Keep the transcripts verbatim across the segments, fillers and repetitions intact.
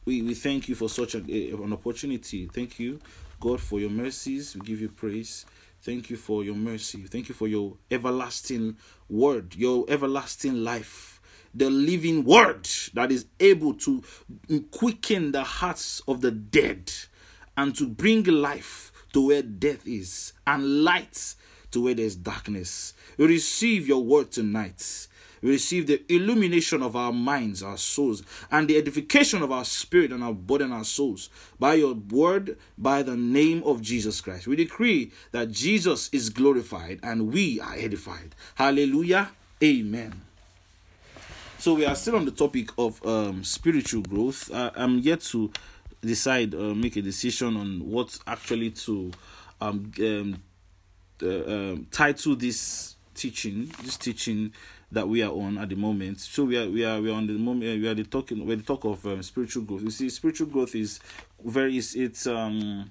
we, we thank you for such a, an opportunity. Thank you, God, for your mercies. We give you praise. Thank you for your mercy. Thank you for your everlasting word, your everlasting life, the living word that is able to quicken the hearts of the dead and to bring life to where death is and light to where there's darkness. We receive your word tonight. We receive the illumination of our minds, our souls, and the edification of our spirit and our body and our souls by your word, by the name of Jesus Christ. We decree that Jesus is glorified and we are edified. Hallelujah. Amen. So we are still on the topic of um, spiritual growth. Uh, I'm yet to decide, uh, make a decision on what actually to um, um, uh, um, title this teaching, this teaching that we are on at the moment. So we are we are we are on the moment we are the talking we are the talk of um, spiritual growth. You see, spiritual growth is very it's, it's um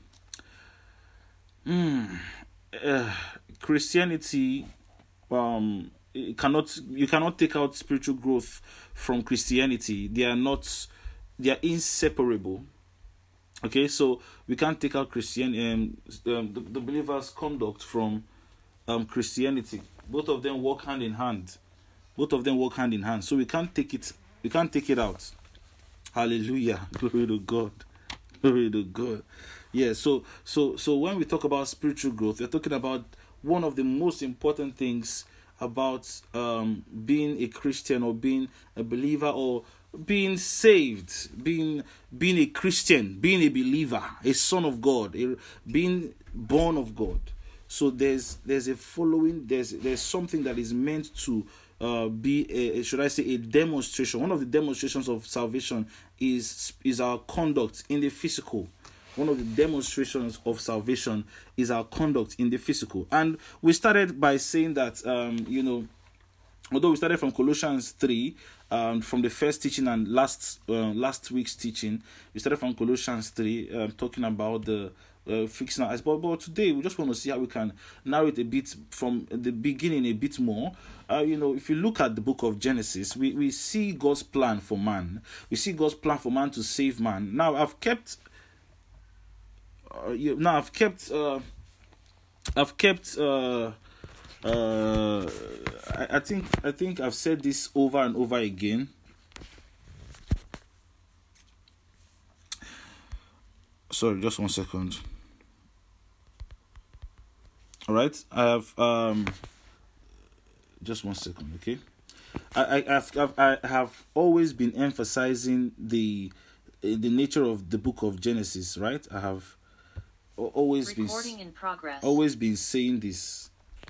mm, uh, Christianity um it cannot you cannot take out spiritual growth from Christianity. They are not they are inseparable. Okay, so we can't take out Christian um, um the, the believer's conduct from um Christianity. Both of them work hand in hand. Both of them work hand in hand. So we can't take it, we can't take it out. Hallelujah. Glory to God. Glory to God. Yeah, so so so when we talk about spiritual growth, we're talking about one of the most important things about um being a Christian or being a believer or being saved, being being a Christian, being a believer, a son of God, a, being born of God. So there's there's a following, there's there's something that is meant to uh, be a, should I say a demonstration. One of the demonstrations of salvation is is our conduct in the physical. One of the demonstrations of salvation is our conduct in the physical. And we started by saying that um, you know, although we started from Colossians three, um, from the first teaching and last uh, last week's teaching, we started from Colossians three, um, talking about the uh, fixing our eyes. But, but today we just want to see how we can narrow it a bit from the beginning a bit more. Uh, you know, if you look at the book of Genesis, we, we see God's plan for man. We see God's plan for man to save man. Now, I've kept... Uh, you, now, I've kept... Uh, I've kept... Uh, Uh, I, I think I think I've said this over and over again. Sorry, just one second. All right, I have um. Just one second, okay. I I I've, I've I have always been emphasizing the the nature of the book of Genesis, right? I have always Recording been in progress. always been saying this.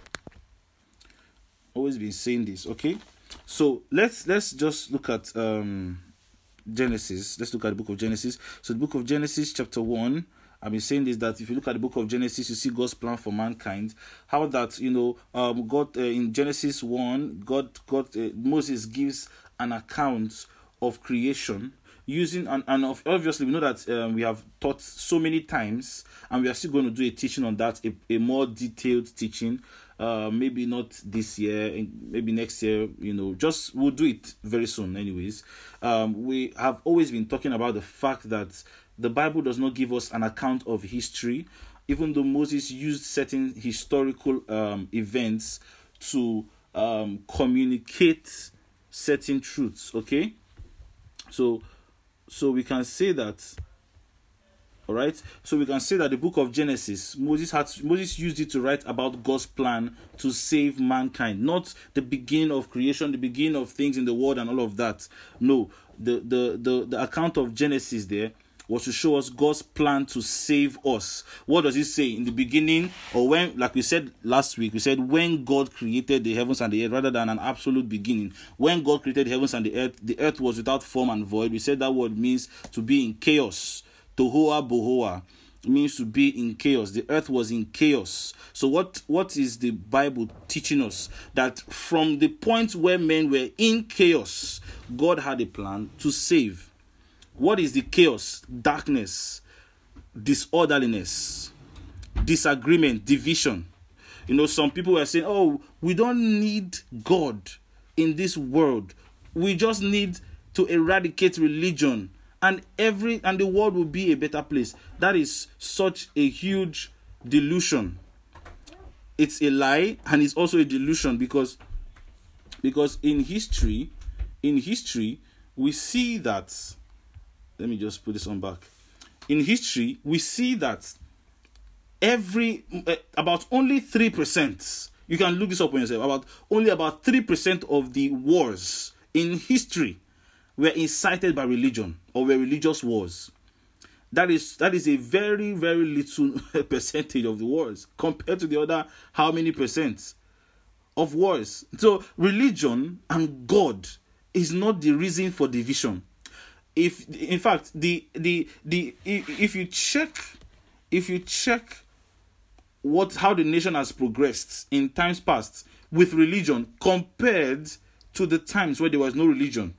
Always been saying this, okay? So let's let's just look at um Genesis. Let's look at the book of Genesis. So the book of Genesis, chapter one. I've been saying this, that if you look at the book of Genesis, you see God's plan for mankind. How that, you know, um, God uh, in Genesis one, God, God, uh, Moses gives an account of creation. Using and, and obviously we know that um, we have taught so many times, and we are still going to do a teaching on that, a, a more detailed teaching. Uh, maybe not this year, maybe next year, you know, just we'll do it very soon anyways. Um, we have always been talking about the fact that the Bible does not give us an account of history, even though Moses used certain historical um, events to um, communicate certain truths, okay? So, so we can say that All right, so we can say that the book of Genesis, Moses had Moses used it to write about God's plan to save mankind, not the beginning of creation, the beginning of things in the world and all of that. No, the the the, the account of Genesis there was to show us God's plan to save us. What does it say in the beginning, or when, like we said last week, we said when God created the heavens and the earth, rather than an absolute beginning. When God created the heavens and the earth, the earth was without form and void. We said that word means to be in chaos. Tohoa bohoa means to be in chaos. The earth was in chaos. So what, what is the Bible teaching us? That from the point where men were in chaos, God had a plan to save. What is the chaos? Darkness, disorderliness, disagreement, division. You know, some people were saying, oh, we don't need God in this world. We just need to eradicate religion and every and the world will be a better place. That is such a huge delusion. It's a lie, and it's also a delusion, because because in history, in history, we see that. Let me just put this on back. In history, we see that every uh, about only three percent. You can look this up on yourself. About only about three percent of the wars in history were incited by religion or were religious wars. That is that is a very, very little percentage of the wars compared to the other how many percent of wars. So religion and God is not the reason for division. If in fact the the the if you check if you check what how the nation has progressed in times past with religion compared to the times where there was no religion,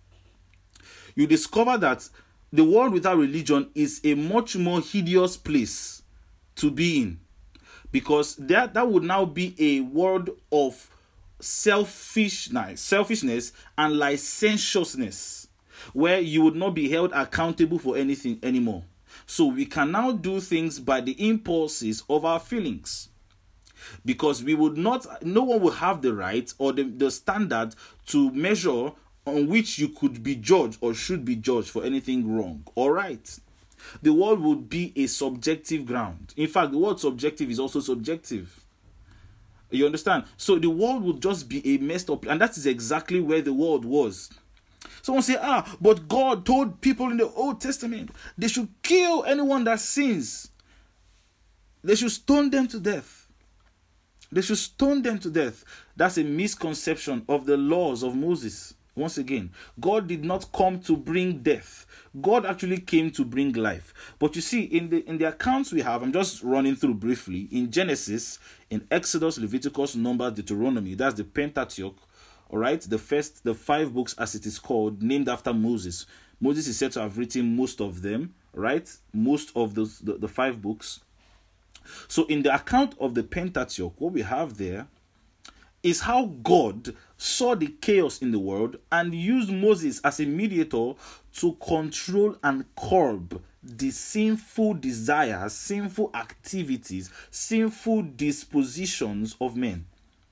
you discover that the world without religion is a much more hideous place to be in, because that, that would now be a world of selfishness, selfishness and licentiousness, where you would not be held accountable for anything anymore. So we can now do things by the impulses of our feelings, because we would not, no one will have the right or the, the standard to measure on which you could be judged or should be judged for anything wrong or right. The world would be a subjective ground. In fact, the word subjective is also subjective. You understand? So the world would just be a messed up, and that is exactly where the world was. Someone say, ah, but God told people in the Old Testament they should kill anyone that sins. They should stone them to death. They should stone them to death. That's a misconception of the laws of Moses. Once again, God did not come to bring death. God actually came to bring life. But you see, in the in the accounts we have, I'm just running through briefly, in Genesis, in Exodus, Leviticus, Numbers, Deuteronomy, that's the Pentateuch, all right, the first, the five books as it is called, named after Moses. Moses is said to have written most of them, right? Most of those, the, the five books. So in the account of the Pentateuch, what we have there is how God saw the chaos in the world and used Moses as a mediator to control and curb the sinful desires, sinful activities, sinful dispositions of men.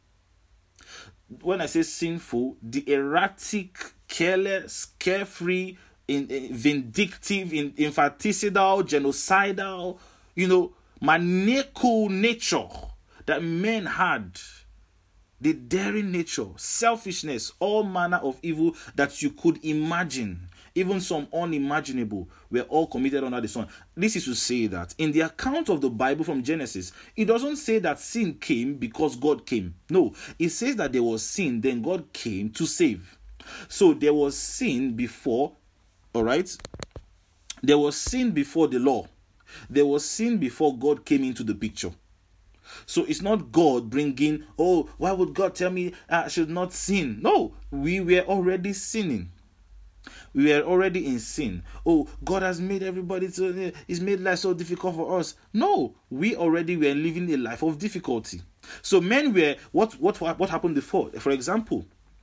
When I say sinful, the erratic, careless, carefree, in, in, vindictive, in, infanticidal, genocidal, you know, maniacal nature that men had, the daring nature, selfishness, all manner of evil that you could imagine, even some unimaginable, were all committed under the sun. This is to say that in the account of the Bible from Genesis, it doesn't say that sin came because God came. No, it says that there was sin, then God came to save. So there was sin before, all right? There was sin before the law. There was sin before God came into the picture. So it's not God bringing, oh, why would God tell me I should not sin? No, we were already sinning. We were already in sin. Oh, God has made everybody to, He's made life so difficult for us. No, we already were living a life of difficulty. So men were, what, what, what happened before? For example,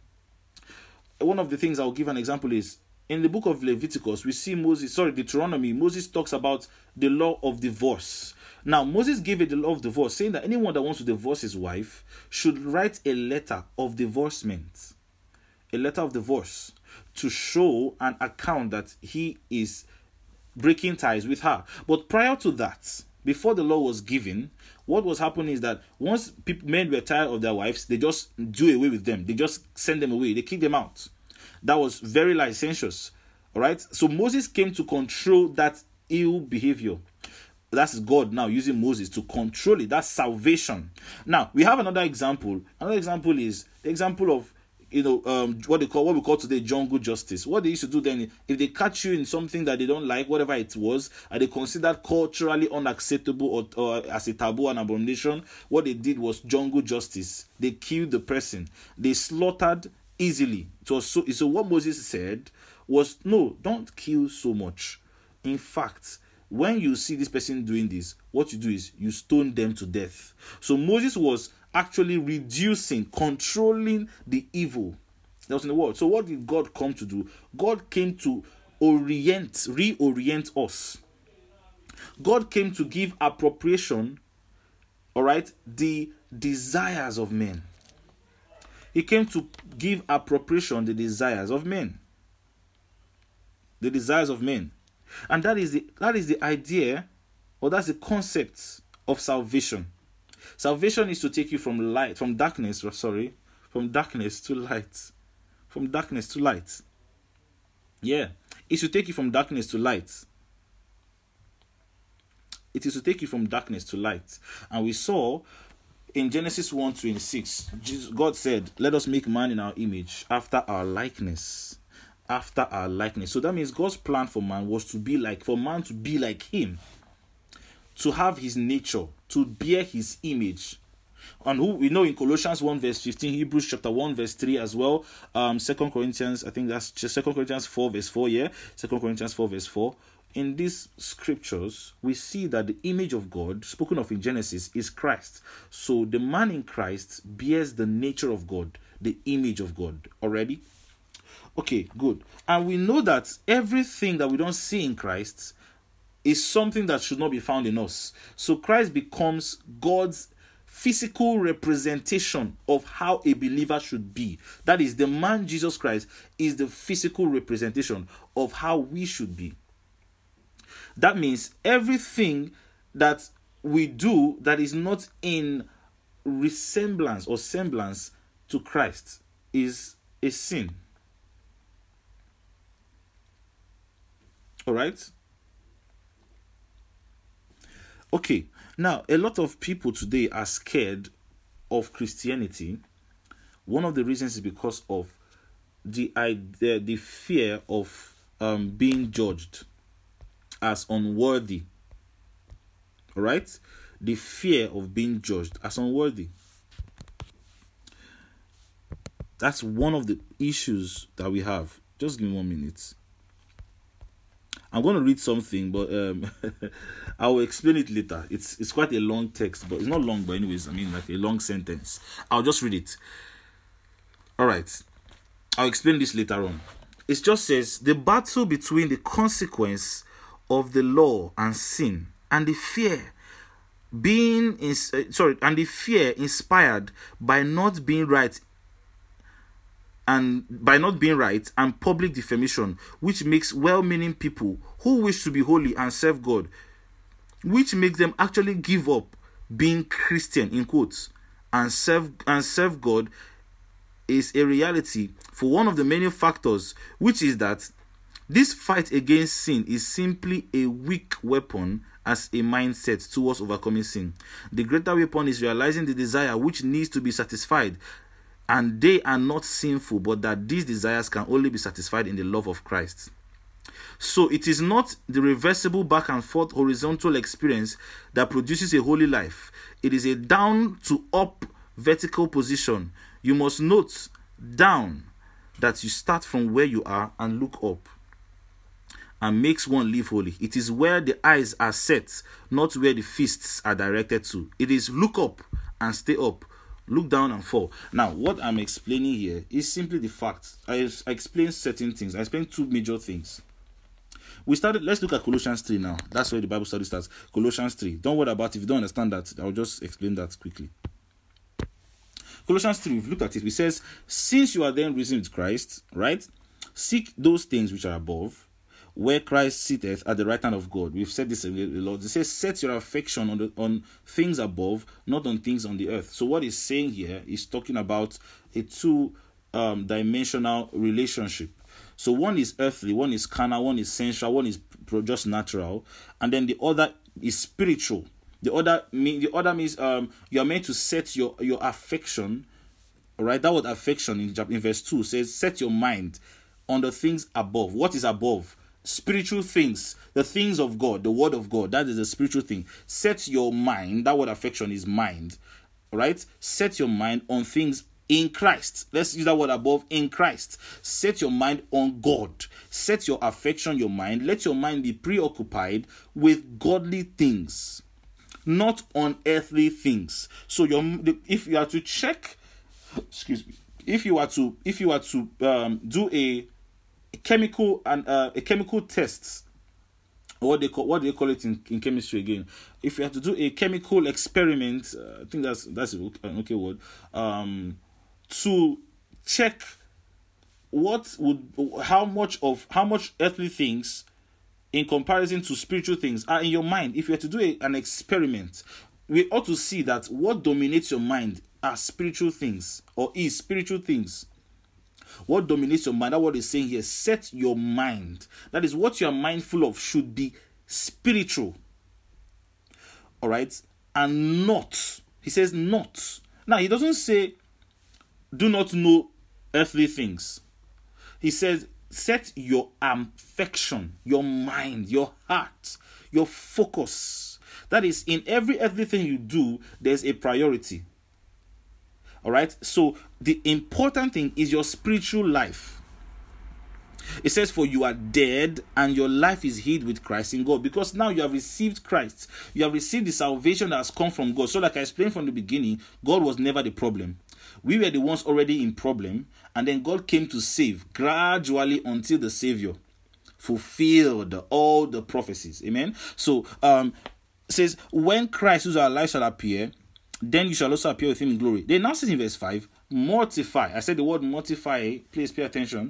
one of the things I'll give an example is, in the book of Leviticus, we see Moses, sorry, Deuteronomy, Moses talks about the law of divorce. Now, Moses gave it the law of divorce, saying that anyone that wants to divorce his wife should write a letter of divorcement, a letter of divorce, to show an account that he is breaking ties with her. But prior to that, before the law was given, what was happening is that once people, men were tired of their wives, they just do away with them. They just send them away. They kick them out. That was very licentious. All right. So Moses came to control that ill behavior. That's God now using Moses to control it. That's salvation. Now we have another example. Another example is the example of, you know, um, what they call what we call today jungle justice. What they used to do then, if they catch you in something that they don't like, whatever it was, and they considered culturally unacceptable or, or as a taboo and abomination, what they did was jungle justice. They killed the person. They slaughtered easily. So, so, so what Moses said was, no, don't kill so much. In fact, when you see this person doing this, what you do is you stone them to death. So Moses was actually reducing, controlling the evil that was in the world. So what did God come to do? God came to orient, reorient us. God came to give appropriation, all right, the desires of men. He came to give appropriation the desires of men. The desires of men. And that is the that is the idea, or that's the concept of salvation. Salvation is to take you from light, from darkness, sorry, from darkness to light. From darkness to light. Yeah. It's to take you from darkness to light. It is to take you from darkness to light. And we saw in Genesis one twenty-six, God said, let us make man in our image, after our likeness. After our likeness. So that means God's plan for man was to be like, for man to be like him. To have his nature, to bear his image. And who we know in Colossians one verse fifteen, Hebrews chapter one verse three as well, um, Second Corinthians, I think that's just Second Corinthians four verse four, yeah, Second Corinthians four verse four. In these scriptures, we see that the image of God, spoken of in Genesis, is Christ. So the man in Christ bears the nature of God, the image of God already. Okay, good. And we know that everything that we don't see in Christ is something that should not be found in us. So Christ becomes God's physical representation of how a believer should be. That is, the man Jesus Christ is the physical representation of how we should be. That means everything that we do that is not in resemblance or semblance to Christ is a sin. All right? Okay, now a lot of people today are scared of Christianity. One of the reasons is because of the the, the fear of um, being judged as unworthy. All right? The fear of being judged as unworthy. That's one of the issues that we have. Just give me one minute. I'm going to read something, but um, I will explain it later. It's it's quite a long text, but it's not long, but anyways, I mean like a long sentence. I'll just read it. All right. I'll explain this later on. It just says, the battle between the consequence of the law and sin, and the fear being in, uh, sorry, and the fear inspired by not being right and by not being right and public defamation, which makes well-meaning people who wish to be holy and serve God, which makes them actually give up being Christian in quotes and serve and serve God, is a reality for one of the many factors, which is that this fight against sin is simply a weak weapon as a mindset towards overcoming sin. The greater weapon is realizing the desire which needs to be satisfied, and they are not sinful, but that these desires can only be satisfied in the love of Christ. So it is not the reversible back and forth horizontal experience that produces a holy life. It is a down to up vertical position. You must note down that you start from where you are and look up, and makes one live holy. It is where the eyes are set, not where the fists are directed to. It is look up and stay up, look down and fall. Now, what I'm explaining here is simply the fact. I, I explained certain things. I explained two major things. We started, let's look at Colossians three now. That's where the Bible study starts. Colossians three. Don't worry about it. If you don't understand that, I'll just explain that quickly. Colossians three, we've looked at it. It says, since you are then risen with Christ, right? Seek those things which are above, where Christ sitteth at the right hand of God. We've said this a lot. It says, set your affection on the, on things above, not on things on the earth. So what he's saying here is talking about a two um, dimensional relationship. So one is earthly, one is carnal, one is sensual, one is just natural, and then the other is spiritual. The other mean the other means um you are meant to set your your affection, right? That word affection in, in verse two says, set your mind on the things above. What is above? Spiritual things, the things of God, the word of God. That is a spiritual thing. Set your mind. That word affection is mind, right? Set your mind on things in Christ. Let's use that word above, in Christ. Set your mind on God. Set your affection, your mind. Let your mind be preoccupied with godly things, not on earthly things. So your if you are to check, excuse me, if you are to if you are to um, do a chemical and uh, a chemical test. What they call what do they call it in, in chemistry again? If you have to do a chemical experiment, uh, I think that's that's an okay word. Um, to check what would how much of how much earthly things in comparison to spiritual things are in your mind. If you have to do a, an experiment, we ought to see that what dominates your mind are spiritual things or is spiritual things. What dominates your mind? That's what it's saying here. Set your mind. That is what you are mindful of should be spiritual. All right? And not. He says not. Now, he doesn't say do not know earthly things. He says set your affection, your mind, your heart, your focus. That is, in every earthly thing you do, there's a priority. All right? So the important thing is your spiritual life. It says, for you are dead and your life is hid with Christ in God. Because now you have received Christ. You have received the salvation that has come from God. So like I explained from the beginning, God was never the problem. We were the ones already in problem. And then God came to save gradually until the Savior fulfilled all the prophecies. Amen. So um, it says, when Christ, who's our life, shall appear, then you shall also appear with him in glory. Then now says in verse five, mortify. I said the word mortify. Please pay attention.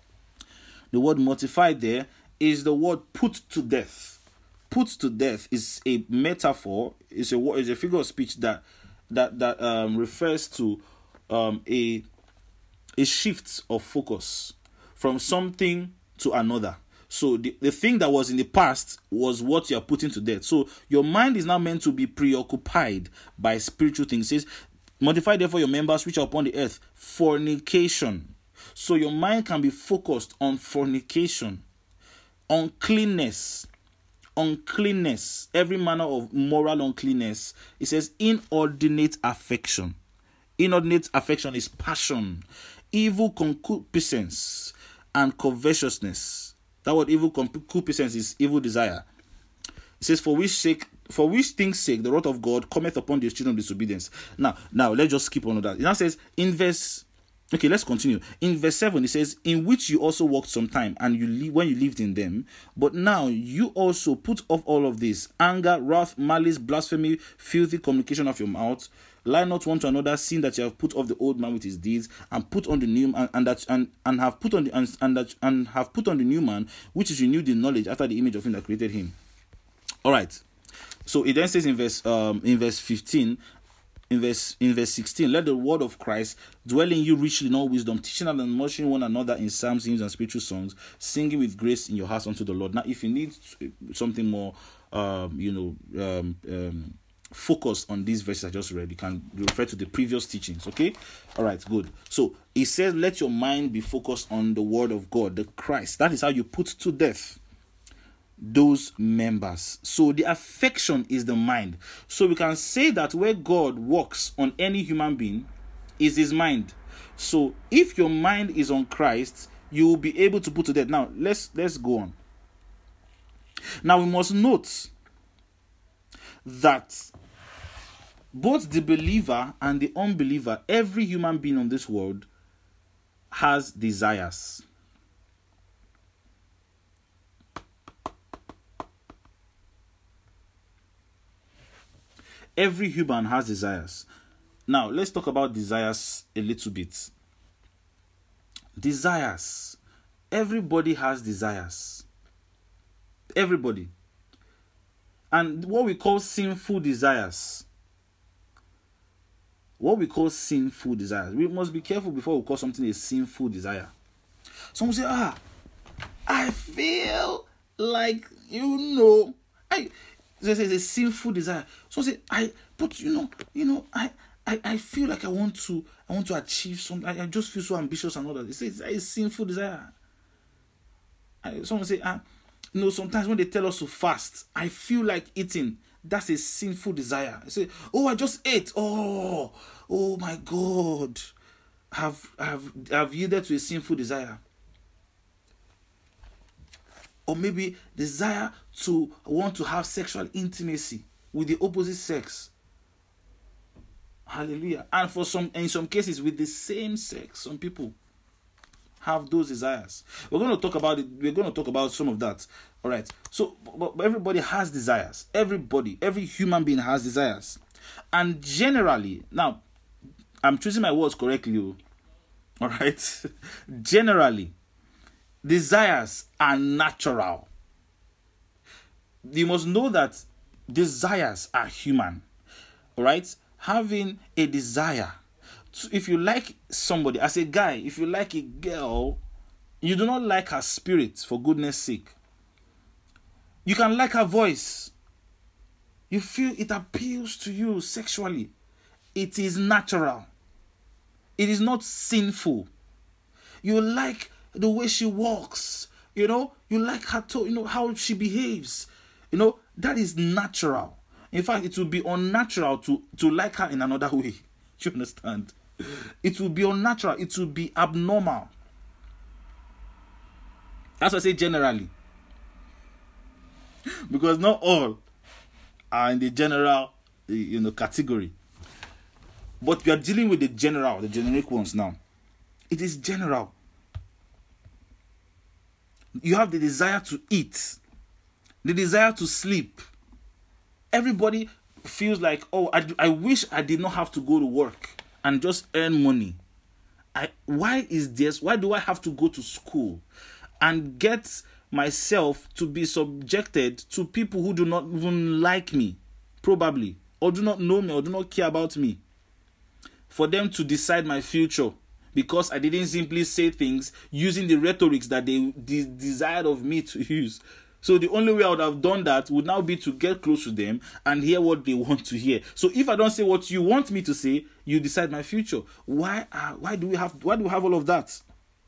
The word mortify there is the word put to death. Put to death is a metaphor. It's a is a figure of speech that that that um, refers to um, a a shift of focus from something to another. So the, the thing that was in the past was what you are putting to death. So your mind is now meant to be preoccupied by spiritual things. It says, mortify therefore your members which are upon the earth, fornication. So your mind can be focused on fornication, uncleanness, uncleanness, every manner of moral uncleanness. It says inordinate affection. Inordinate affection is passion, evil concupiscence, and covetousness. That word evil concupiscence is evil desire. It says, for which sake, for which things sake, the wrath of God cometh upon the children of disobedience. Now, now let's just skip on to that. It now says in verse. Okay, let's continue. In verse seven, it says, in which you also walked some time, and you li- when you lived in them, but now you also put off all of this: anger, wrath, malice, blasphemy, filthy communication of your mouth. Lie not one to another, seeing that you have put off the old man with his deeds, and put on the new and, and that and, and have put on the and, and that and have put on the new man, which is renewed in knowledge after the image of him that created him. All right. So it then says in verse um in verse fifteen. In verse, in verse sixteen, let the word of Christ dwell in you richly in all wisdom, teaching and admonishing one another in psalms, hymns, and spiritual songs, singing with grace in your hearts unto the Lord. Now, if you need something more, um, you know, um, um, focused on these verses I just read, you can refer to the previous teachings. Okay, all right, good. So it says, let your mind be focused on the word of God, the Christ. That is how you put to death those members. So the affection is the mind. So we can say that where God works on any human being is his mind. So if your mind is on Christ, you will be able to put to death. Now let's let's go on. Now we must note that both the believer and the unbeliever, every human being on this world has desires. Every human has desires. Now, let's talk about desires a little bit. Desires. Everybody has desires. Everybody. And what we call sinful desires. What we call sinful desires. We must be careful before we call something a sinful desire. Someone say, ah, I feel like, you know, I... There's a sinful desire. So say, I, but you know, you know, I, I, I feel like I want to, I want to achieve something. I, I just feel so ambitious and all that. They say it's a sinful desire. I, someone say, ah, you know, sometimes when they tell us to fast, I feel like eating. That's a sinful desire. I say, oh, I just ate. Oh, oh my God, have, have, have yielded to a sinful desire. Or maybe desire to want to have sexual intimacy with the opposite sex. Hallelujah. And for some, in some cases, with the same sex, some people. have those desires. We're going to talk about it. We're going to talk about some of that. All right. So, but, but everybody has desires. Everybody, every human being has desires. And generally, now, I'm choosing my words correctly. All right. Generally, desires are natural. You must know that desires are human. All right. Having a desire, if you like somebody, as a guy, if you like a girl, you do not like her spirit, for goodness sake. You can like her voice. You feel it appeals to you sexually. It is natural. It is not sinful. You like the way she walks. You know, you like her to, you know, how she behaves. You know, that is natural. In fact, it will be unnatural to, to like her in another way. You understand? It will be unnatural. It will be abnormal. That's what I say generally. Because not all are in the general, you know, category. But we are dealing with the general, the generic ones now. It is general. You have the desire to eat, the desire to sleep. Everybody feels like, oh, I, I wish I did not have to go to work and just earn money. I, why is this? Why do I have to go to school and get myself to be subjected to people who do not even like me, probably, or do not know me, or do not care about me, for them to decide my future, because I didn't simply say things using the rhetorics that they de- desired of me to use. So the only way I would have done that would now be to get close to them and hear what they want to hear. So if I don't say what you want me to say, you decide my future. Why? Uh, why do we have? Why do we have all of that?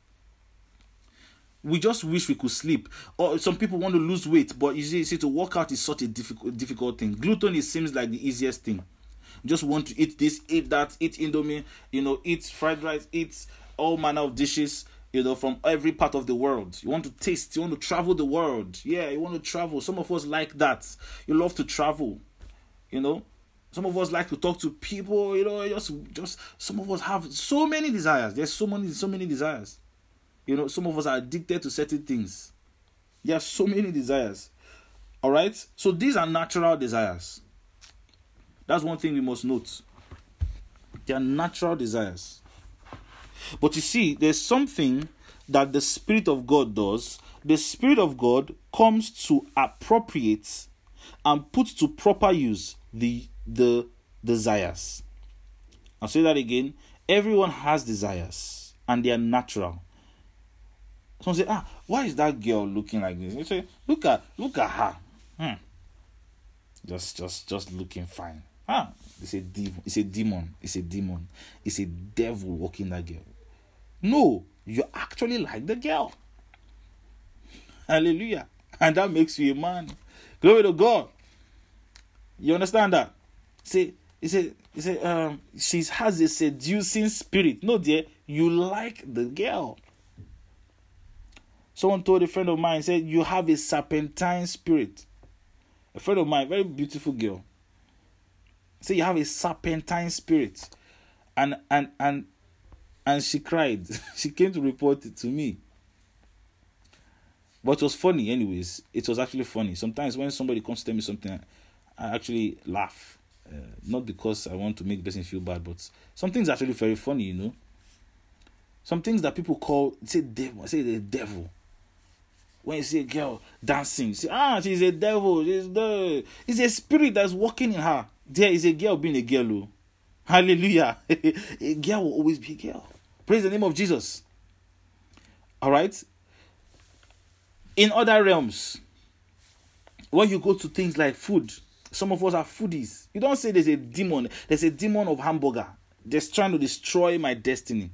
We just wish we could sleep. Or some people want to lose weight, but you see, you see to work out is such a difficult, difficult thing. Gluten, it seems like the easiest thing. You just want to eat this, eat that, eat Indomie, you know, eat fried rice, eat all manner of dishes, you know, from every part of the world. You want to taste, you want to travel the world. Yeah, you want to travel. Some of us like that. You love to travel, you know. Some of us like to talk to people, you know, just, just, some of us have so many desires. There's so many, so many desires. You know, some of us are addicted to certain things. There are so many desires. All right? So these are natural desires. That's one thing we must note. They are natural desires. But you see, there's something that the Spirit of God does. The Spirit of God comes to appropriate and put to proper use the, the desires. I'll say that again. Everyone has desires, and they are natural. Someone say, ah, why is that girl looking like this? You say, look at, look at her. Hmm. Just, just, just looking fine. Ah, it's a demon. It's a demon. It's a demon. It's a devil walking that girl. No, you actually like the girl. Hallelujah. And that makes you a man. Glory to God. You understand that? Say, he said, he said, um, she has a seducing spirit. No, dear, you like the girl. Someone told a friend of mine, said, you have a serpentine spirit. A friend of mine, very beautiful girl. Say, you have a serpentine spirit. And and and and she cried. She came to report it to me. But it was funny anyways. It was actually funny. Sometimes when somebody comes to tell me something, I actually laugh. Uh, not because I want to make the person feel bad, but some things are actually very funny, you know. Some things that people call, say devil, say the devil. When you see a girl dancing, you say, ah, she's a devil. She's the, it's a spirit that's working in her. There is a girl being a girl. Oh. Hallelujah. A girl will always be a girl. Praise the name of Jesus. All right. In other realms, when you go to things like food, some of us are foodies. You don't say there's a demon. There's a demon of hamburger that's trying to destroy my destiny.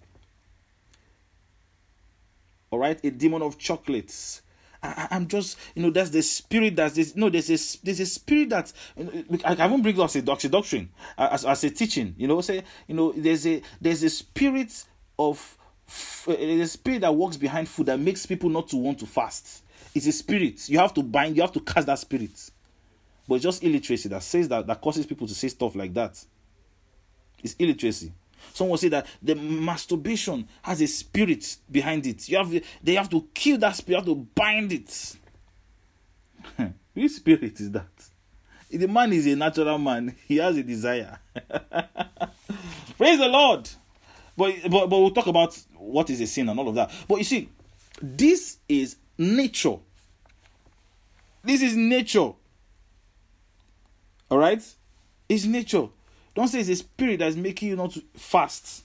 All right. A demon of chocolates. I, I'm just, you know, that's the spirit that's this. No, there's a, there's a spirit that, I, I won't bring up a doctrine as, as a teaching, you know, say, you know, there's a, there's a spirit of, there's a spirit that works behind food that makes people not to want to fast. It's a spirit. You have to bind, you have to cast that spirit. But it's just illiteracy that says that, that causes people to say stuff like that. It's illiteracy. Someone say that the masturbation has a spirit behind it. You have they have to kill that spirit, you have to bind it. Which spirit is that? The man is a natural man. He has a desire. Praise the Lord. But, but but we'll talk about what is a sin and all of that. But you see, this is nature. This is nature. All right? It's nature. Don't say it's a spirit that is making you not to fast.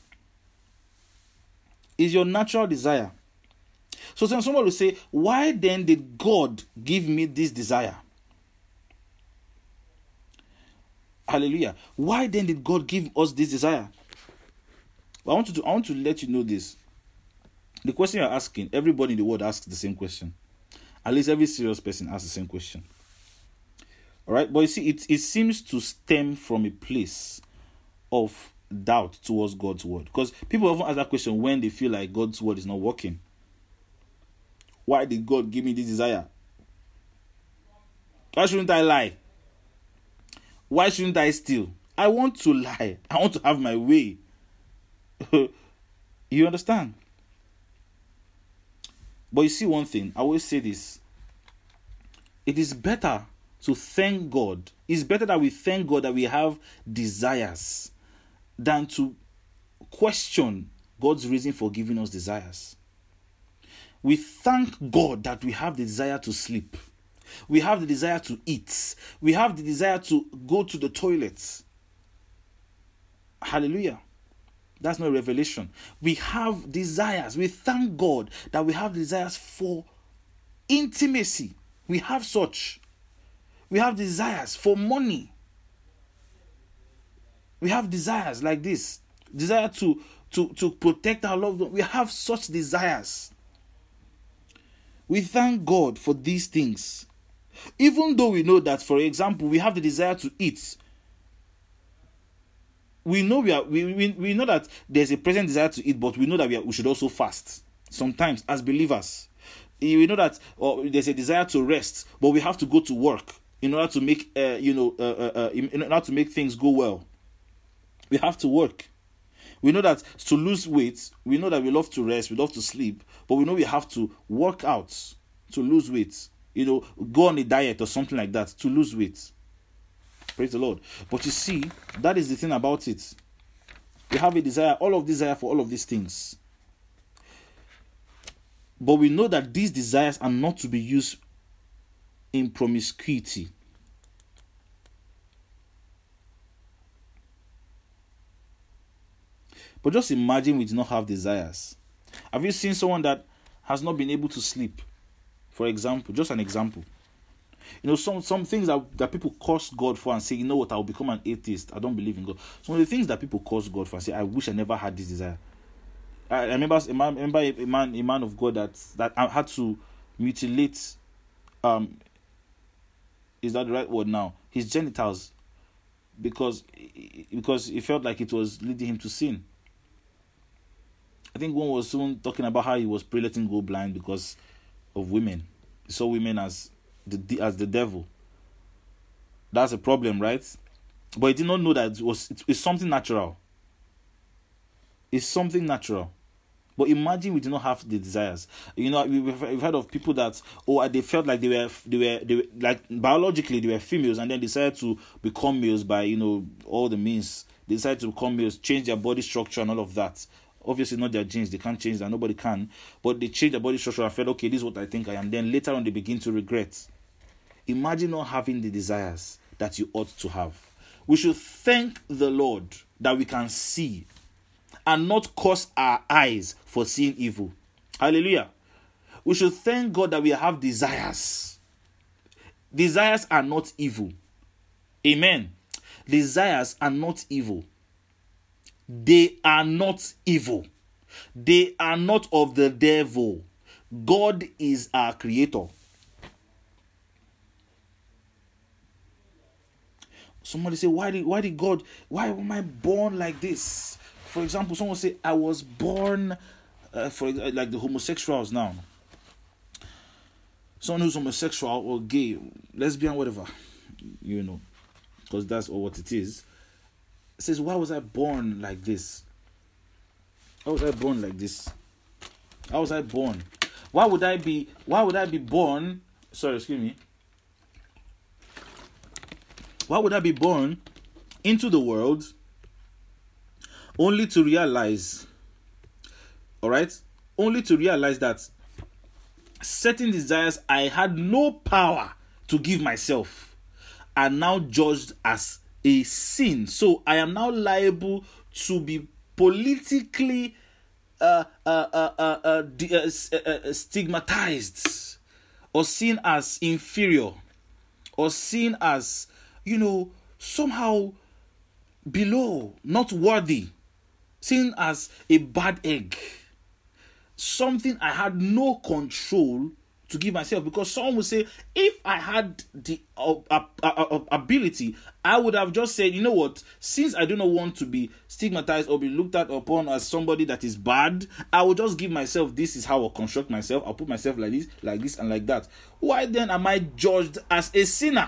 It's your natural desire. So someone will say, why then did God give me this desire? Hallelujah. Why then did God give us this desire? Well, I want to I want to let you know this. The question you're asking, everybody in the world asks the same question. At least every serious person asks the same question. All right, but you see, it, it seems to stem from a place of doubt towards God's word. Because people often ask that question when they feel like God's word is not working. Why did God give me this desire? Why shouldn't I lie? Why shouldn't I steal? I want to lie. I want to have my way. You understand? But you see one thing, I always say this. It is better to thank God. It's better that we thank God that we have desires than to question God's reason for giving us desires. We thank God that we have the desire to sleep. We have the desire to eat. We have the desire to go to the toilet. Hallelujah. That's not a revelation. We have desires. We thank God that we have desires for intimacy. We have such. We have desires for money. We have desires like this. Desire to, to, to protect our loved ones. We have such desires. We thank God for these things. Even though we know that, for example, we have the desire to eat. We know we are we, we, we know that there's a present desire to eat, but we know that we, are, we should also fast. Sometimes as believers. We know that or there's a desire to rest, but we have to go to work in order to make uh, you know uh, uh, uh, in order to make things go well. We have to work. We know that to lose weight, we know that we love to rest, we love to sleep, but we know we have to work out to lose weight. You know, go on a diet or something like that to lose weight. Praise the Lord. But you see, that is the thing about it. We have a desire, all of desire for all of these things. But we know that these desires are not to be used in promiscuity. But just imagine we do not have desires. Have you seen someone that has not been able to sleep? For example, just an example. You know, some, some things that, that people curse God for and say, you know what, I'll become an atheist. I don't believe in God. Some of the things that people curse God for and say, I wish I never had this desire. I, I remember, a man, remember a, man, a man of God that, that had to mutilate, um, is that the right word now? His genitals. Because, because he felt like it was leading him to sin. I think one was someone talking about how he was praying letting go blind because of women. He saw women as the as the devil. That's a problem, right? But he did not know that it was it, it's something natural. It's something natural. But imagine we do not have the desires. You know, we've, we've heard of people that oh they felt like they were they were they were like biologically they were females and then decided to become males by you know all the means. They decided to become males, change their body structure and all of that. Obviously not their genes, they can't change that, nobody can. But they change their body structure and felt, okay, this is what I think I am. Then later on they begin to regret. Imagine not having the desires that you ought to have. We should thank the Lord that we can see and not curse our eyes for seeing evil. Hallelujah. We should thank God that we have desires. Desires are not evil. Amen. Desires are not evil. They are not evil. They are not of the devil. God is our creator. Somebody say, why did why did God, why am I born like this? For example, someone say, I was born uh, for like the homosexuals now. Someone who's homosexual or gay, lesbian, whatever, you know, because that's all what it is. Says, why was I born like this? How was I born like this? How was I born? Why would I be? Why would I be born? Sorry, excuse me. Why would I be born into the world only to realize? All right, only to realize that certain desires I had no power to give myself are now judged as a sin. So I am now liable to be politically uh, uh, uh, uh, uh, uh, uh, stigmatized, or seen as inferior, or seen as, you know, somehow below, not worthy, seen as a bad egg. Something I had no control to give myself, because someone would say, if I had the uh, uh, uh, ability, I would have just said, you know what, since I do not want to be stigmatized or be looked at upon as somebody that is bad, I will just give myself, this is how I'll construct myself, I'll put myself like this, like this, and like that. Why then am I judged as a sinner?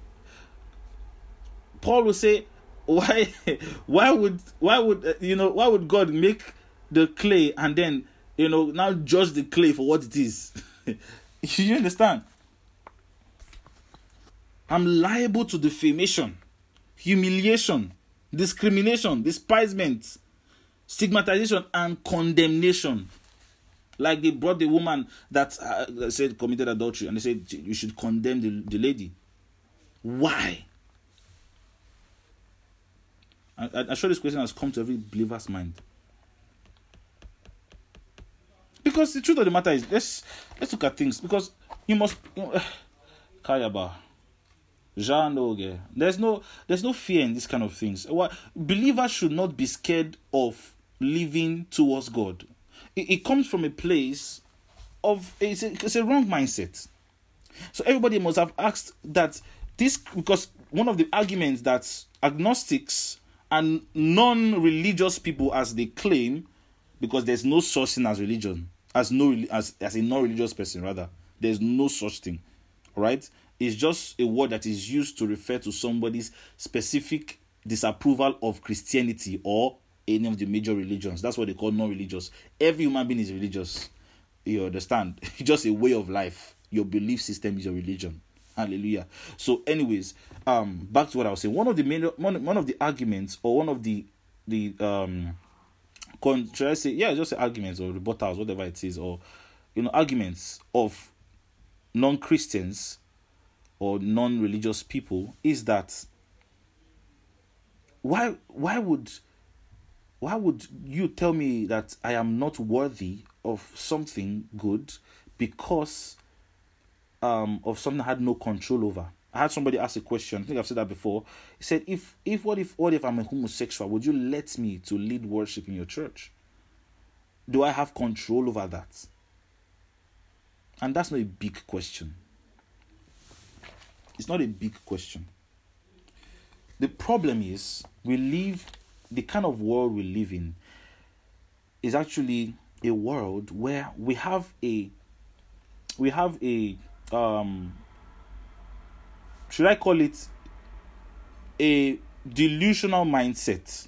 Paul will say, why why would why would uh, you know why would God make the clay and then, you know, now judge the clay for what it is? You understand? I'm liable to defamation, humiliation, discrimination, despisement, stigmatization, and condemnation. Like they brought the woman that uh, said committed adultery, and they said you should condemn the, the lady. Why? I, I'm sure this question has come to every believer's mind. Because the truth of the matter is, let's let's look at things. Because you must, you know, Kayaba, Jean There's no there's no fear in these kind of things. What believers should not be scared of living towards God. It, it comes from a place of it's a, it's a wrong mindset. So everybody must have asked that this, because one of the arguments that agnostics and non-religious people, as they claim, because there's no such thing as religion, as no as as a non-religious person, rather, there's no such thing, right? It's just a word that is used to refer to somebody's specific disapproval of Christianity or any of the major religions. That's what they call non-religious. Every human being is religious. You understand? It's just a way of life. Your belief system is your religion. Hallelujah. So, anyways, um, back to what I was saying. One of the main, one, one of the arguments, or one of the the um, con, should I say, yeah, just say arguments or rebuttals, whatever it is, or you know, arguments of non-Christians or non-religious people is that why why would why would you tell me that I am not worthy of something good because um of something I had no control over? I had somebody ask a question. I think I've said that before. He said, if if what if what if I'm a homosexual, would you let me to lead worship in your church? Do I have control over that? And that's not a big question. It's not a big question. The problem is we live, the kind of world we live in is actually a world where we have a, we have a, um, should I call it a delusional mindset,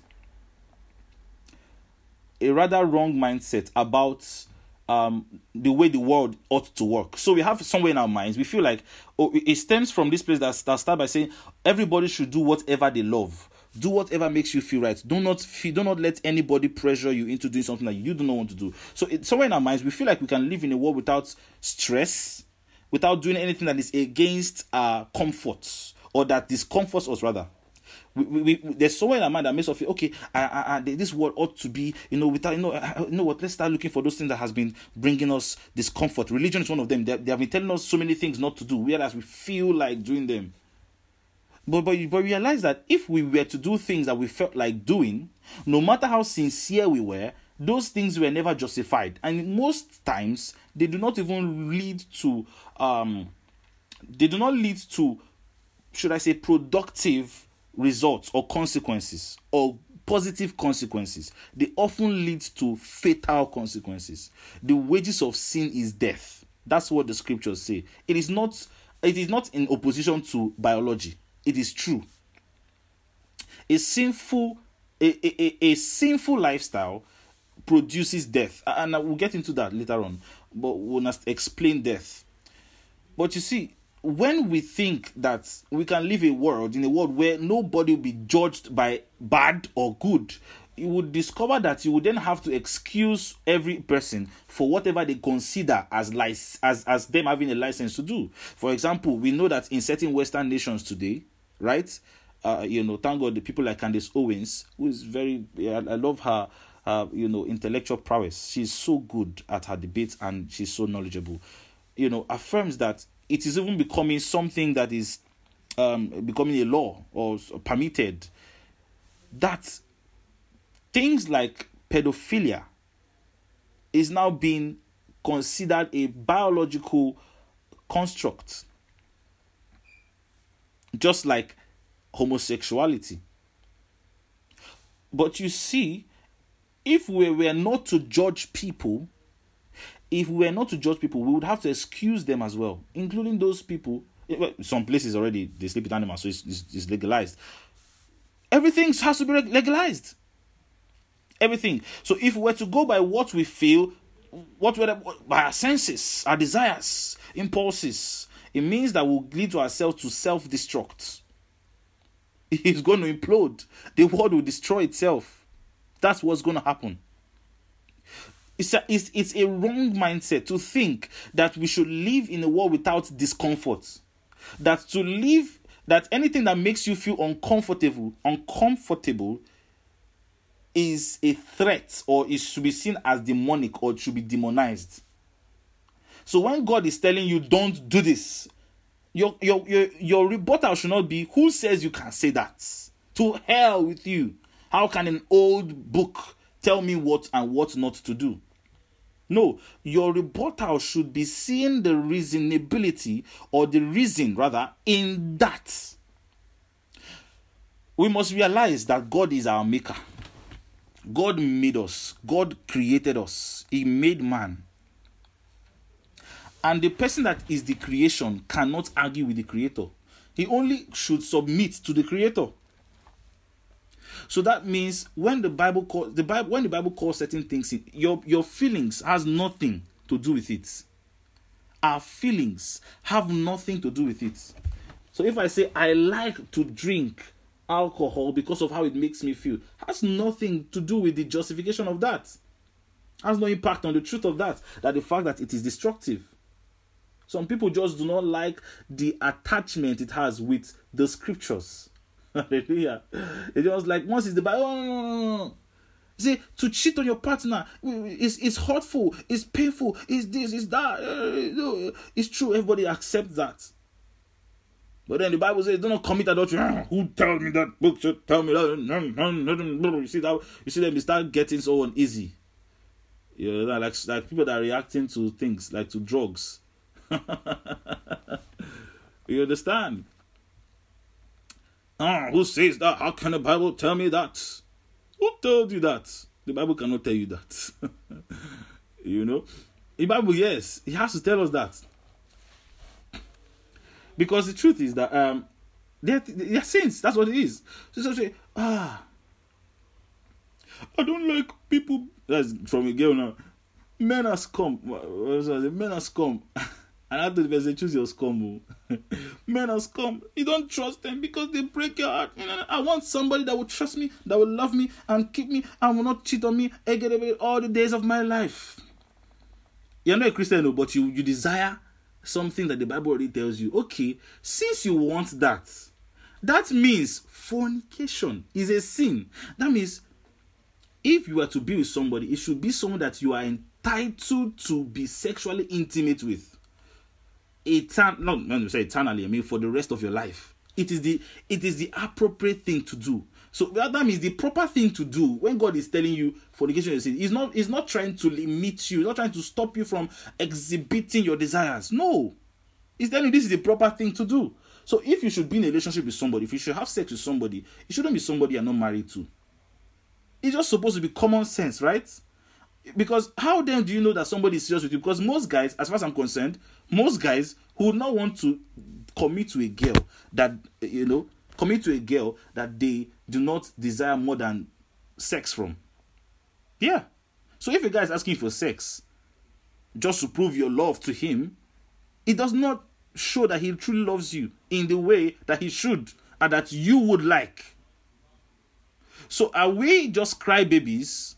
a rather wrong mindset about um the way the world ought to work. So we have somewhere in our minds, we feel like, oh, it stems from this place that, that start by saying everybody should do whatever they love, do whatever makes you feel right. Do not feel, do not let anybody pressure you into doing something that you do not want to do. So it, somewhere in our minds, we feel like we can live in a world without stress, without doing anything that is against our comforts, or that discomforts us rather. We, we, we, there's somewhere in our mind that makes us feel, okay, I, I, I, this world ought to be, you know, without, you know, I, you know what, let's start looking for those things that has been bringing us discomfort. Religion is one of them. They, they have been telling us so many things not to do, whereas we feel like doing them. But, but, but realize that if we were to do things that we felt like doing, no matter how sincere we were, those things were never justified. And most times, they do not even lead to, um, they do not lead to, should I say, productive results or consequences or positive consequences. They often lead to fatal consequences. The wages of sin is death. That's what the scriptures say. It is not, it is not in opposition to biology. It is true. A sinful, a, a, a, a sinful lifestyle produces death. And we'll get into that later on. But we'll not explain death. But you see, when we think that we can live a world, in a world where nobody will be judged by bad or good, you would discover that you would then have to excuse every person for whatever they consider as lic- as, as them having a license to do. For example, we know that in certain Western nations today, right, uh, you know, thank God the people like Candace Owens, who is very, I, I love her, uh, you know, intellectual prowess. She's so good at her debates and she's so knowledgeable. You know, affirms that it is even becoming something that is um, becoming a law or permitted, that things like pedophilia is now being considered a biological construct, just like homosexuality. But you see, if we were not to judge people, if we were not to judge people, we would have to excuse them as well, including those people. Some places already they sleep with animals, so it's, it's, it's legalized. Everything has to be legalized. Everything. So if we were to go by what we feel, what we're by our senses, our desires, impulses, it means that we'll lead to ourselves to self-destruct. It's going to implode. The world will destroy itself. That's what's going to happen. It's a, it's, it's a wrong mindset to think that we should live in a world without discomfort. That to live, that anything that makes you feel uncomfortable, uncomfortable is a threat, or it should be seen as demonic, or it should be demonized. So when God is telling you don't do this, your your your, your rebuttal should not be, who says you can say that? To hell with you. How can an old book tell me what and what not to do? No, your rebuttal should be seeing the reasonability, or the reason rather, in that. We must realize that God is our maker. God made us. God created us. He made man. And the person that is the creation cannot argue with the creator. He only should submit to the creator. So that means when the Bible calls the Bible when the Bible calls certain things, your your feelings has nothing to do with it. Our feelings have nothing to do with it. So if I say I like to drink alcohol because of how it makes me feel, has nothing to do with the justification of that. Has no impact on the truth of that. That the fact that it is destructive. Some people just do not like the attachment it has with the scriptures. Hallelujah. They just like, once it's the Bible, oh, no, no, no. See, to cheat on your partner is is hurtful, it's painful, it's this, it's that. Uh, it's true, everybody accepts that. But then the Bible says, do not commit adultery. Who tells me that book should tell me that? You see that? You see them, they start getting so uneasy. You know, like, like people that are reacting to things, like to drugs. You understand? Oh, who says that? How can the Bible tell me that? Who told you that? The Bible cannot tell you that. You know? The Bible, yes, it has to tell us that. Because the truth is that um, they're, they're saints. That's what it is. So, so say, ah, I don't like people. That's from a girl now. Men are scum. Men are scum. And after the verse, choose your scum. Men are scum. You don't trust them because they break your heart. I want somebody that will trust me, that will love me and keep me and will not cheat on me all the days of my life. You're not a Christian, but you, you desire something that the Bible already tells you. Okay, since you want that, that means fornication is a sin. That means if you are to be with somebody, it should be someone that you are entitled to be sexually intimate with. Etern- not, not to say eternally, I mean for the rest of your life. It is the it is the appropriate thing to do. So that means the proper thing to do when God is telling you fornication is sin, He's not He's not trying to limit you, He's not trying to stop you from exhibiting your desires. No. He's telling you this is the proper thing to do. So if you should be in a relationship with somebody, if you should have sex with somebody, it shouldn't be somebody you're not married to. It's just supposed to be common sense, right? Because how then do you know that somebody is serious with you? Because most guys, as far as I'm concerned, most guys who would not want to commit to a girl that, you know, commit to a girl that they do not desire more than sex from. Yeah. So if a guy is asking you for sex just to prove your love to him, it does not show that he truly loves you in the way that he should and that you would like. So are we just crybabies,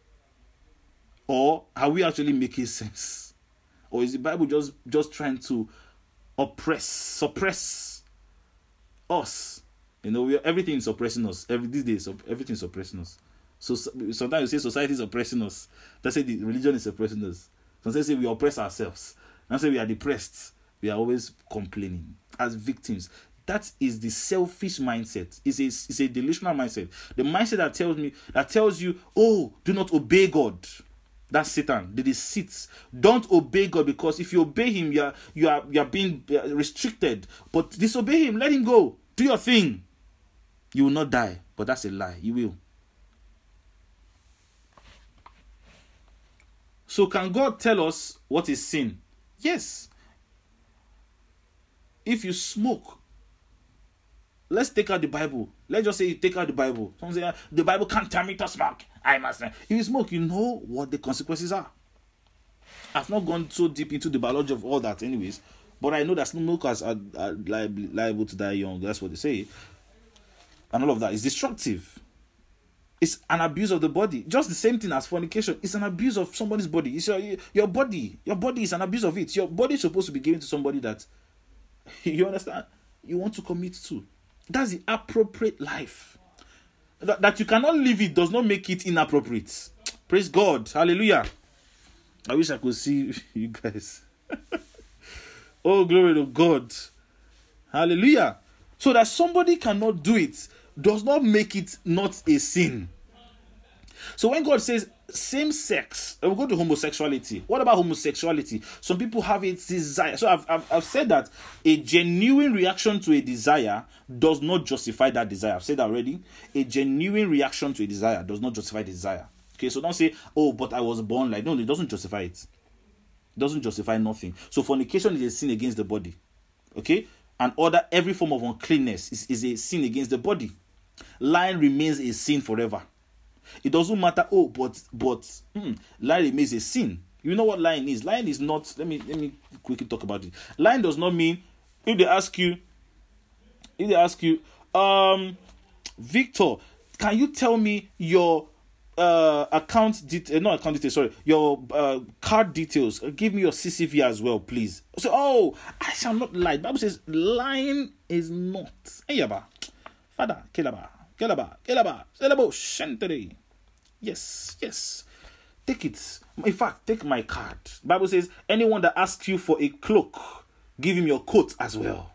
or are we actually making sense? Or is the Bible just, just trying to oppress, suppress us? You know, we are, everything is oppressing us. Every these days, everything is oppressing us. So sometimes you say society is oppressing us. They say the religion is oppressing us. Sometimes say we oppress ourselves. Some say we are depressed. We are always complaining as victims. That is the selfish mindset. It's a, it's a delusional mindset. The mindset that tells me, that tells you, oh, do not obey God. That's Satan, the deceit. Don't obey God, because if you obey him, you are you are you are being restricted. But disobey him, let him go. Do your thing. You will not die. But that's a lie. You will. So can God tell us what is sin? Yes. If you smoke, let's take out the Bible. Let's just say you take out the Bible. Someone say, the Bible can't tell me to smoke. I must. If you smoke, you know what the consequences are. I've not gone so deep into the biology of all that anyways, but I know that smokers are, are liable, liable to die young. That's what they say. And all of that is destructive. It's an abuse of the body. Just the same thing as fornication. It's an abuse of somebody's body. It's your, your body. Your body is an abuse of it. Your body is supposed to be given to somebody that, you understand, you want to commit to. That's the appropriate life. That, that you cannot live it does not make it inappropriate. Praise God. Hallelujah. I wish I could see you guys. Oh, glory to God. Hallelujah. So that somebody cannot do it does not make it not a sin. So when God says same sex, we'll go to homosexuality. What about homosexuality? Some people have a desire. So I've, I've, I've said that a genuine reaction to a desire does not justify that desire. I've said that already. A genuine reaction to a desire does not justify the desire. Okay, so don't say, oh, but I was born like, no, it doesn't justify it. It doesn't justify nothing. So fornication is a sin against the body. Okay? And other, every form of uncleanness is, is a sin against the body. Lying remains a sin forever. It doesn't matter, oh, but, but, mm, lying remains a sin. You know what lying is? Lying is not, let me, let me quickly talk about it. Lying does not mean, if they ask you, if they ask you, um, Victor, can you tell me your uh account details, not account details, sorry, your uh, card details, give me your C C V as well, please. So, oh, I shall not lie. The Bible says lying is not. Eyaba, Father, Kelaba, Kelaba, Kelaba, Selabo, Shentere. Yes, yes. Take it. In fact, take my card. The Bible says anyone that asks you for a cloak, give him your coat as well.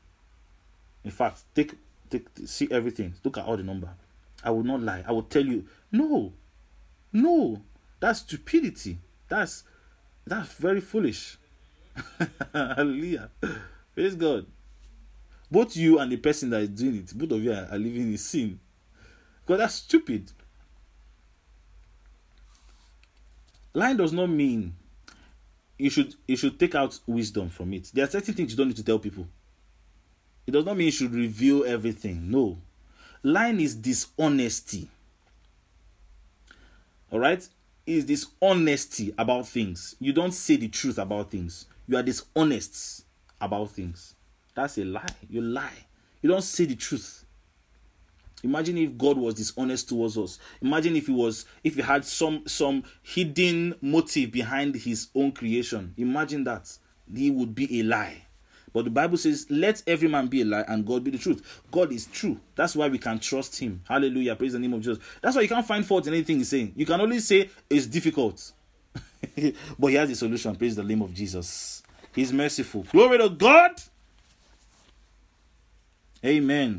In fact, take, take, see everything. Look at all the number. I will not lie. I will tell you. No, no, that's stupidity. That's that's very foolish. Hallelujah. Praise God. Both you and the person that is doing it, both of you are, are living in sin. Because that's stupid. Lying does not mean you should you should take out wisdom from it. There are certain things you don't need to tell people. It does not mean you should reveal everything. No. Lying is dishonesty. Alright? It is dishonesty about things. You don't say the truth about things. You are dishonest about things. That's a lie. You lie. You don't say the truth. Imagine if God was dishonest towards us. Imagine if he was, if he had some some hidden motive behind his own creation. Imagine that. He would be a lie. But the Bible says, let every man be a lie and God be the truth. God is true. That's why we can trust him. Hallelujah. Praise the name of Jesus. That's why you can't find fault in anything he's saying. You can only say it's difficult. But he has a solution. Praise the name of Jesus. He's merciful. Glory to God. Amen.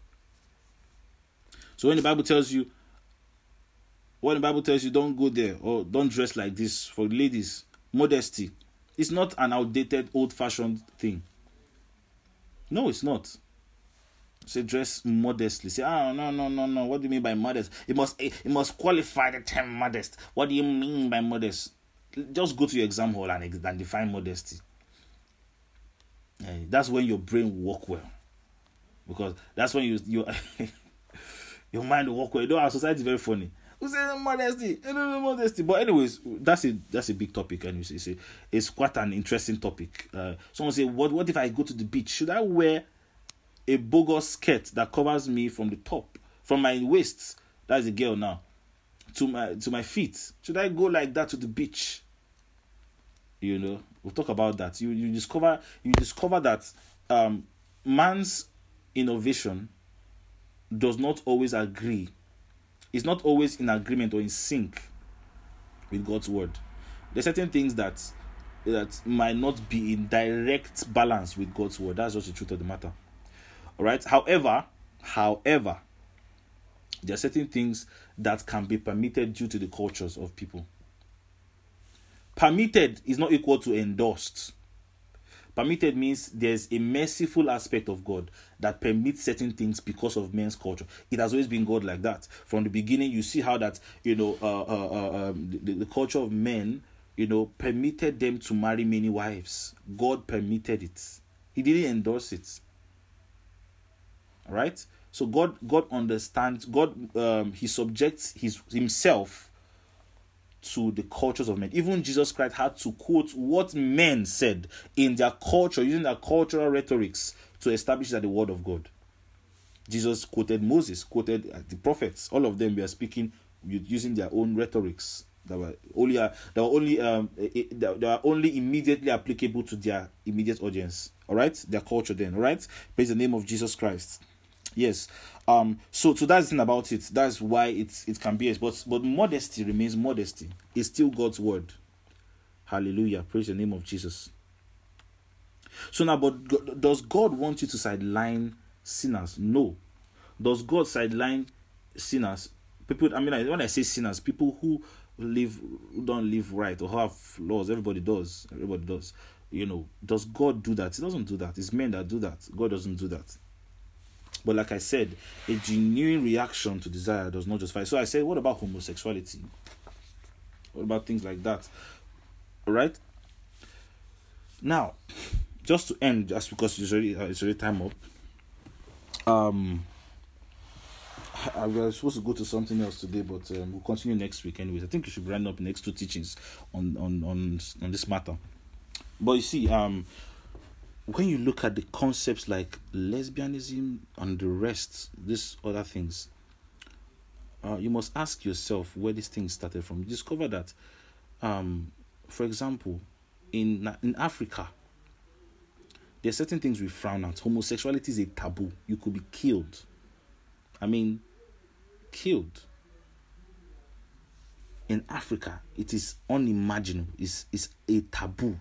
So when the Bible tells you, when the Bible tells you don't go there or don't dress like this, for ladies, modesty, it's not an outdated, old-fashioned thing. No, it's not. Say dress modestly. Say, oh, no, no, no, no. What do you mean by modest? It must, it must qualify the term modest. What do you mean by modest? Just go to your exam hall and, and define modesty. Yeah, that's when your brain will work well. Because that's when you, you your mind will work well. You know, our society is very funny. Who said modesty? No, no, no, modesty. But anyways, that's a that's a big topic. Anyways, it's a, it's quite an interesting topic. Uh, someone say, what what if I go to the beach? Should I wear a bogus skirt that covers me from the top, from my waist? That's a girl now. To my to my feet. Should I go like that to the beach? You know, we'll talk about that. You you discover you discover that um, man's innovation does not always agree. It's not always in agreement or in sync with God's word. There are certain things that that might not be in direct balance with God's word. That's just the truth of the matter. All right. However, however, there are certain things that can be permitted due to the cultures of people. Permitted is not equal to endorsed. Permitted means there's a merciful aspect of God that permits certain things because of men's culture. It has always been God like that. From the beginning, you see how that, you know, uh, uh, uh, um, the, the culture of men, you know, permitted them to marry many wives. God permitted it. He didn't endorse it. All right? So God, God understands. God, um, he subjects his himself to the cultures of men. Even Jesus Christ had to quote what men said in their culture, using their cultural rhetorics to establish that the word of God. Jesus quoted Moses, quoted the prophets. All of them were speaking using their own rhetorics that were only uh, that were only um that were only immediately applicable to their immediate audience. All right, their culture. Then, all right. Praise the name of Jesus Christ. Yes. Um. So, so that's the thing about it. That's why it's it can be. But but modesty remains modesty. It's still God's word. Hallelujah. Praise the name of Jesus. So now, but does God want you to sideline sinners? No. Does God sideline sinners? People. I mean, when I say sinners, people who live who don't live right or have flaws. Everybody does. Everybody does. You know. Does God do that? He doesn't do that. It's men that do that. God doesn't do that. But like I said, a genuine reaction to desire does not justify. So I said, what about homosexuality? What about things like that? All right. Now, just to end, just because it's already uh, it's already time up. Um, I was supposed to go to something else today, but um, we'll continue next week. Anyways, I think we should round up the next two teachings on on on on this matter. But you see, um. when you look at the concepts like lesbianism and the rest, these other things, uh, you must ask yourself where these things started from. You discover that, um, for example, in in Africa, there are certain things we frown at. Homosexuality is a taboo. You could be killed. I mean, killed. In Africa, it is unimaginable. It's, it's a taboo.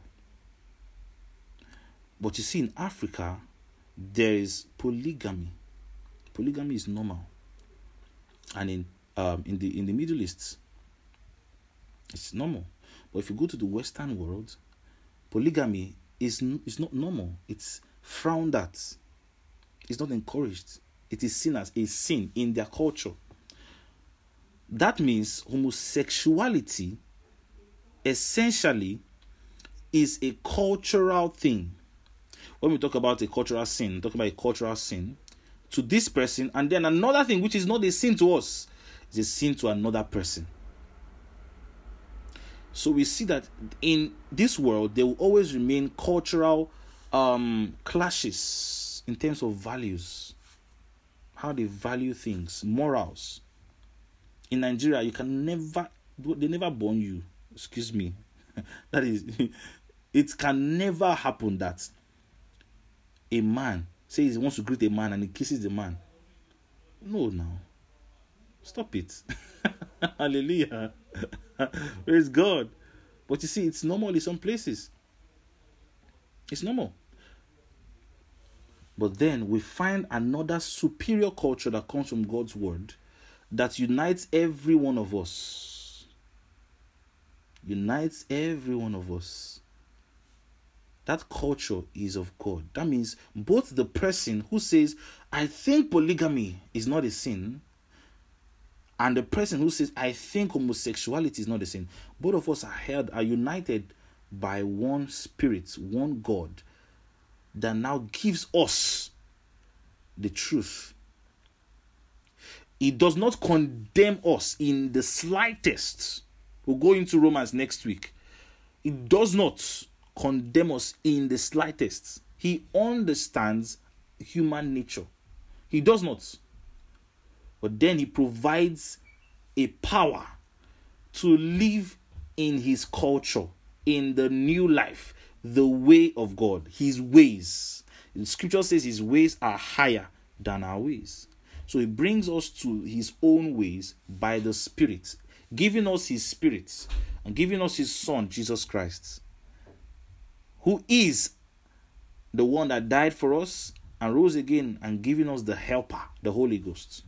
But you see, in Africa, there is polygamy. Polygamy is normal. And in um, in the in the Middle East, it's normal. But if you go to the Western world, polygamy is is not normal. It's frowned at. It's not encouraged. It is seen as a sin in their culture. That means homosexuality essentially is a cultural thing. When we talk about a cultural sin, we talk about a cultural sin to this person, and then another thing which is not a sin to us is a sin to another person. So we see that in this world there will always remain cultural um, clashes in terms of values, how they value things, morals. In Nigeria, you can never, they never born you. Excuse me. That is, it can never happen that a man says he wants to greet a man and he kisses the man. No, now. Stop it. Hallelujah. Praise God. But you see, it's normal in some places. It's normal. But then we find another superior culture that comes from God's word that unites every one of us. Unites every one of us. That culture is of God. That means both the person who says, I think polygamy is not a sin, and the person who says, I think homosexuality is not a sin, both of us are held, are united by one spirit, one God, that now gives us the truth. He does not condemn us in the slightest. We'll go into Romans next week. He does not condemn us in the slightest. He understands human nature. He does not. But then he provides a power to live in his culture, in the new life, the way of God, his ways. The scripture says his ways are higher than our ways. So he brings us to his own ways by the Spirit, giving us his Spirit and giving us his Son, Jesus Christ, who is the one that died for us and rose again and giving us the helper, the Holy Ghost,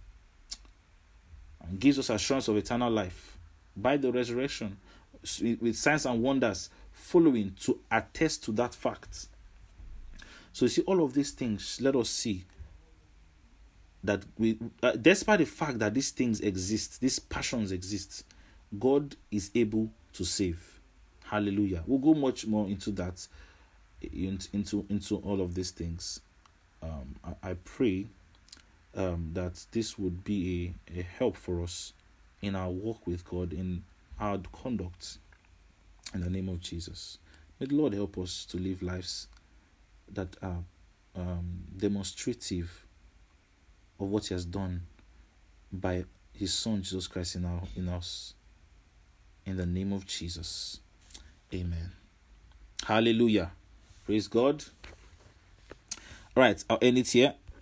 and gives us assurance of eternal life by the resurrection, with signs and wonders following to attest to that fact. So you see, all of these things, let us see that we, uh, despite the fact that these things exist, these passions exist, God is able to save. Hallelujah. We'll go much more into that, into into all of these things. Um, I, I pray um, that this would be a, a help for us in our walk with God, in our conduct, in the name of Jesus. May the Lord help us to live lives that are um, demonstrative of what he has done by his Son Jesus Christ in our in us. In the name of Jesus. Amen. Hallelujah. Praise God. All right, I'll end it here.